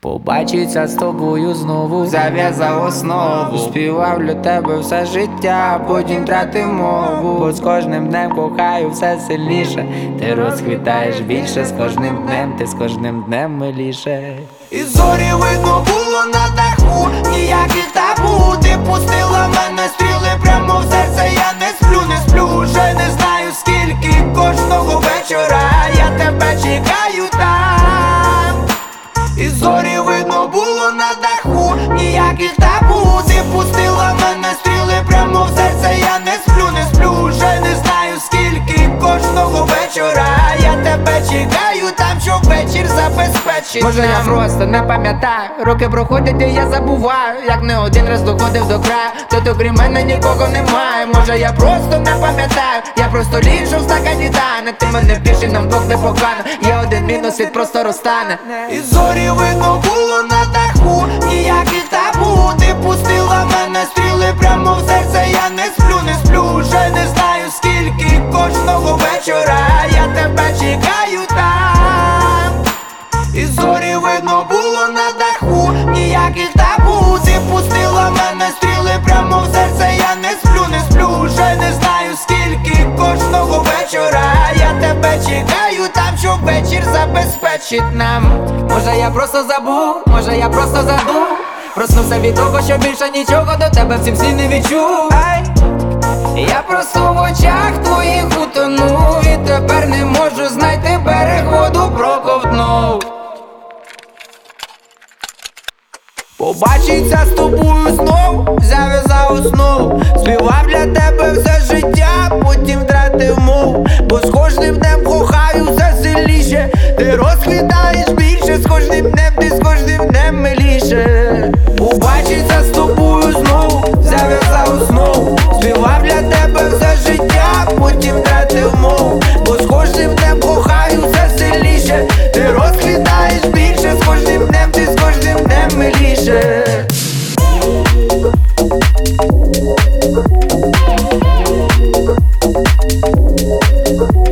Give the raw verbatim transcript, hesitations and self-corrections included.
Побачиться з тобою знову, зав'язав основу. Співав для тебе все життя, потім втратив мову. Бо з кожним днем кохаю все сильніше. Ти розквітаєш більше, з кожним днем, ти з кожним днем миліше. І зорі видно було на даху, ніяких табу. Ти пустила мене стріли прямо в серце, я не сплю, не сплю, вже не знаю скільки. Кожного вечора я тебе чекаю там. І зорі видно було на даху, ніяких табу. Ти пустила мене стріли прямо в серце, я не сплю, не сплю, вже не знаю скільки. Кожного вечора я тебе чекаю там, щоб вечір забезпечить. Може я просто не пам'ятаю, роки проходять і я забуваю, як не один раз доходив до краю. Тут окрім мене нікого немає. Може я просто не пам'ятаю, я просто ліжу в стакані тане. Ти мене більше, нам двох не покана. Є один мінус, світ просто розтане. І зорі видно було на даху, ніяких табу. Ти пустила мене стріли прямо в серце, я не сплю, не сплю, вже не знаю скільки. Кожного вечора я тебе чекаю там. І зорі видно було на даху, ніяких табу. Ти пустила мене стріли прямо в серце, я не сплю, не сплю, вже не знаю скільки. Кожного вечора я тебе чекаю там, щоб вечір забезпечить нам. Може я просто забув, може я просто забув. Проснувся від того, що більше нічого до тебе в цім світі не відчув. Ай! Я просто в очах твоїх утонув, і тепер не можу знайти берег, воду проковтнув. Побачиться з тобою знов, зав'язав основу. Співав для тебе все життя, потім втратив мову. Бо з кожним днем кохаю все сильніше. Ти розквітаєш більше, з кожним днем, ти з кожним днем миліше. Побачиться з тобою знову, зав'язав основу. Співав для тебе все життя, потім втратив мову. Бо з кожним днем кохаю все сильніше. Ти розквітаєш більше, з кожним днем, ти з кожним днем миліше. We'll be right back.